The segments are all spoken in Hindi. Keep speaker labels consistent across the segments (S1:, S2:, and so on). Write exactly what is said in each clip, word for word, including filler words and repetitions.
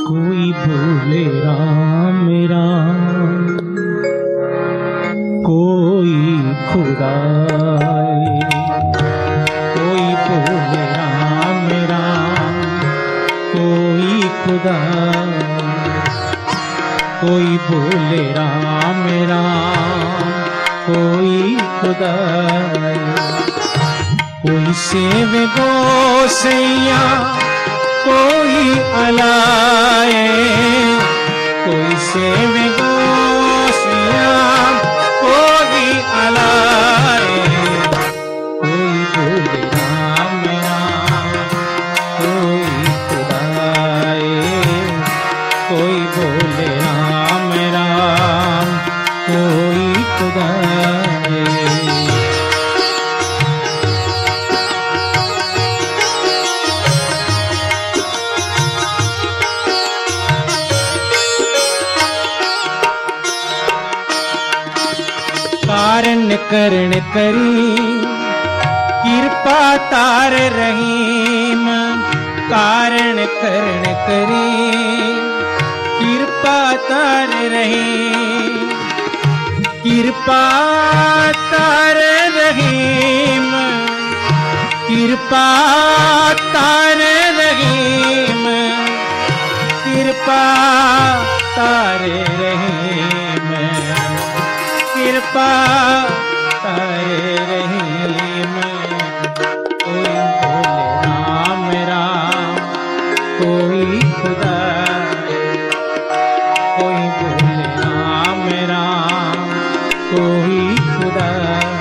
S1: कोई बोले राम राम, कोई खुदा, कोई बोले राम राम, कोई खुदा, कोई बोले राम राम, कोई खुदा, कोई सेवे गोसैया, कोई अलाए, कोई सेवे गोसैया, कोई अलाए, कोई बोले राम राम, कोई खुदाए, कोई बोले राम राम, कोई खुदाए। कारण करण करी कृपा तार रहीम, कारण करण करी कृपा तार रहीम, कृपा तार रहीम, कृपा तार रहीम, कृपा तार रहीम, कृपा तारे रहीम, कोई बोले राम राम, कोई खुदा, कोई बोले राम राम, कोई खुदा,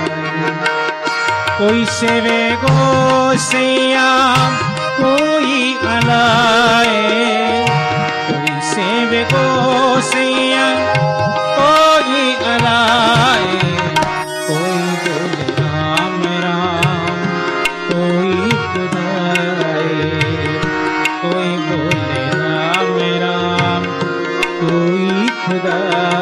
S1: कोई सेवे गोसैया, कोई अलाए, कोई सेवे गोसैया, कोई अलाए, कोई बोले राम राम, कोई खुदाए, कोई बोले राम राम, कोई खुदाए।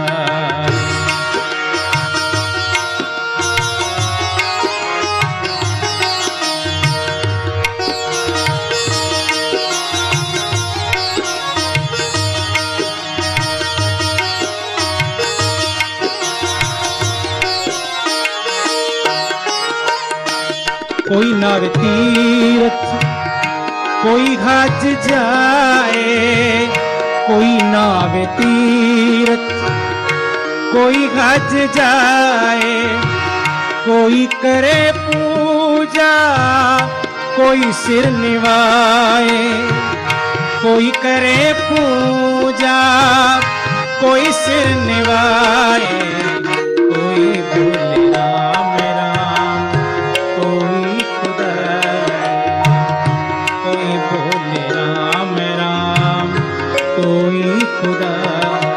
S1: कोई नाव तीरथ, कोई हज जाए, कोई नाव तीरथ, कोई हज जाए, कोई करे पूजा, कोई सिर निवाए, कोई करे पूजा, कोई सिर निवाए, कोई बोले राम राम, कोई खुदाए, कोई बोले राम राम, कोई खुदाए।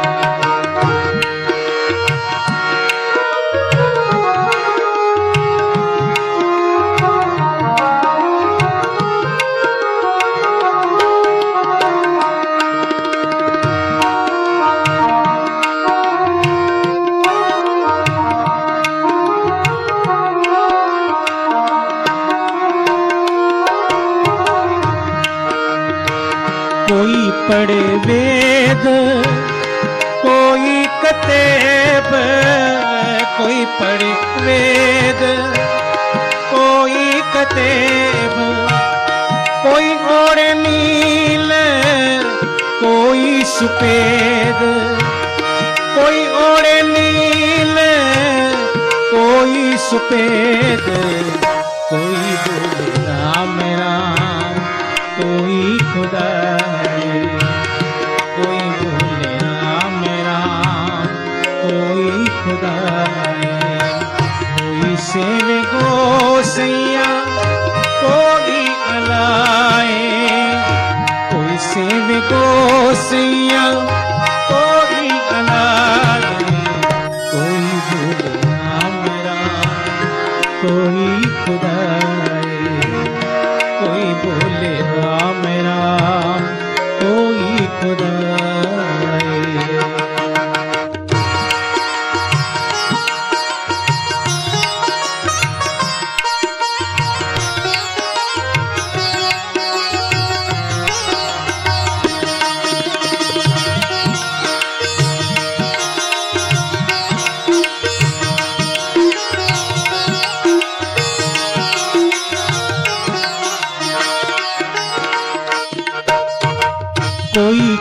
S1: कोई पढ़े वेद, कोई कतेब, कोई पढ़े वेद, कोई कतेब, कोई ओढ़े नील, कोई सुपेद, कोई ओढ़े नील, कोई सुपेद, कोई बोले राम राम, कोई खुदाए, कोई बोले राम राम, कोई खुदाए, कोई सेवे गोसैया, कोई अलाए, कोई सेवे गोसैया, कोई अलाए, कोई बोले राम राम, कोई खुदाए, कोई बोले राम राम, कोई खुदाए।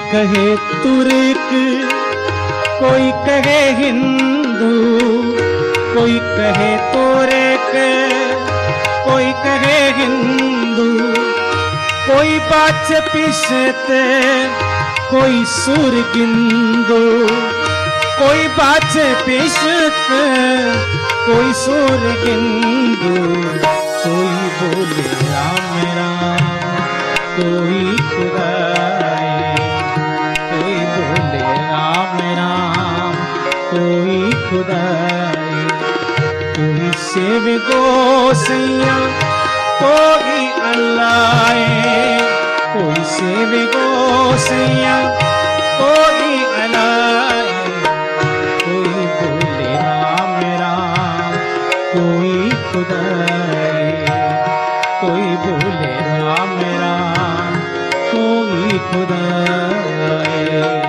S1: कहे तुर्क, कोई कहे हिंदू, कोई कहे तुर्क, कोई कहे हिंदू, कोई बाच पिशत, कोई सुर गिंदू, कोई बाच पिशत, कोई सुर गिंदू, कोई बोले राम राम, कोई खुदाए, कोई बोले राम राम, कोई खुदाए, कोई शिव गोसैया, कोई अल्लाह, कोई शिव गोसैया, कोई अल्लाह, कोई बोले राम राम, कोई खुदाए, कोई बोले राम राम, कोई खुदाए।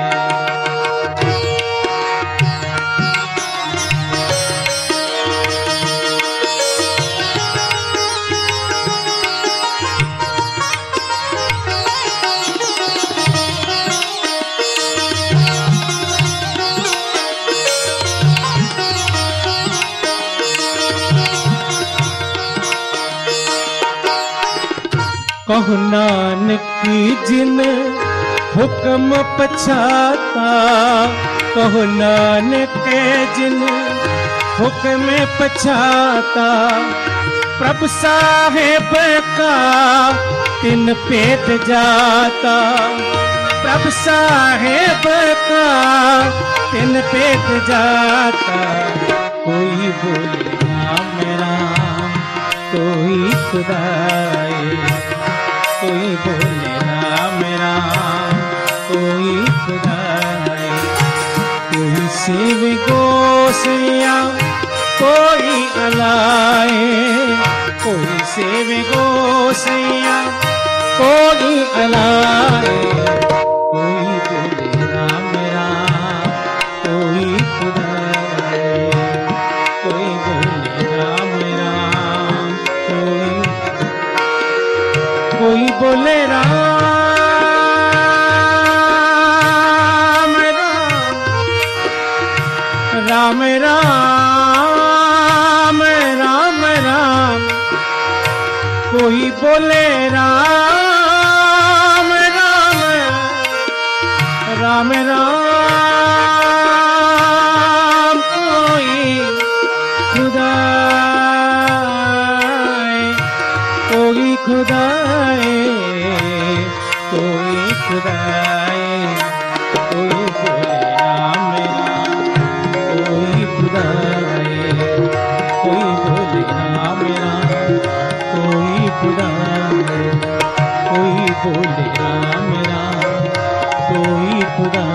S1: कहो नानक जिन हुक्म पछाता, कहो नानक जिन हुक्म पछाता, प्रभु साहेब का तिन पेट जाता, प्रभु साहेब का तिन पेट जाता, कोई बोले राम राम, कोई खुदाए, कोई बोले राम राम, कोई खुदाए, कोई शिव गोसैया, कोई अलाए, कोई शिव गोसैया, कोई अलाए, कोई बोले राम राम, कोई खुदाए, कोई बोले राम राम, कोई कोई बोले राम राम, राम राम, राम राम, कोई बोले राम राम, राम राम, कोई खुदाए, कोई खुदाए, कोई खुदाए, कोई बोले राम राम, कोई खुदाए, कोई बोले राम राम, कोई खुदाए, कोई बोले राम राम, कोई खुदा।